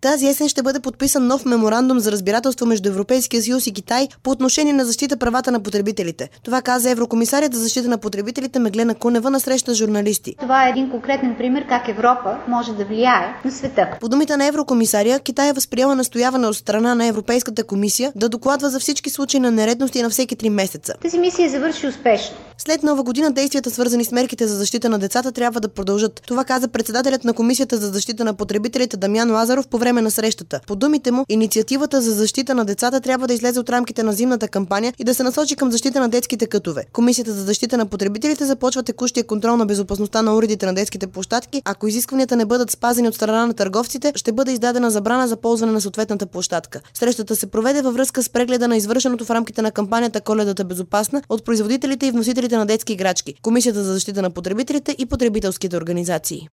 Тази есен ще бъде подписан нов меморандум за разбирателство между Европейския съюз и Китай по отношение на защита правата на потребителите. Това каза еврокомисарят за защита на потребителите Меглена Кунева на среща с журналисти. Това е един конкретен пример как Европа може да влияе на света. По думите на еврокомисария, Китай е възприела настояване от страна на Европейската комисия да докладва за всички случаи на нередности на всеки 3 месеца. Тази мисия завърши успешно. След Нова година действията, свързани с мерките за защита на децата, трябва да продължат. Това каза председателят на Комисията за защита на потребителите Дамян Лазаров по време на срещата. По думите му, инициативата за защита на децата трябва да излезе от рамките на зимната кампания и да се насочи към защита на детските кътове. Комисията за защита на потребителите започва текущия контрол на безопасността на уредите на детските площадки. Ако изискванията не бъдат спазени от страна на търговците, ще бъде издадена забрана за ползване на съответната площадка. Срещата се проведе във връзка с прегледа на извършеното в рамките на кампанията Коледата безопасна от производителите и вносителите на детски играчки, Комисията за защита на потребителите и потребителските организации.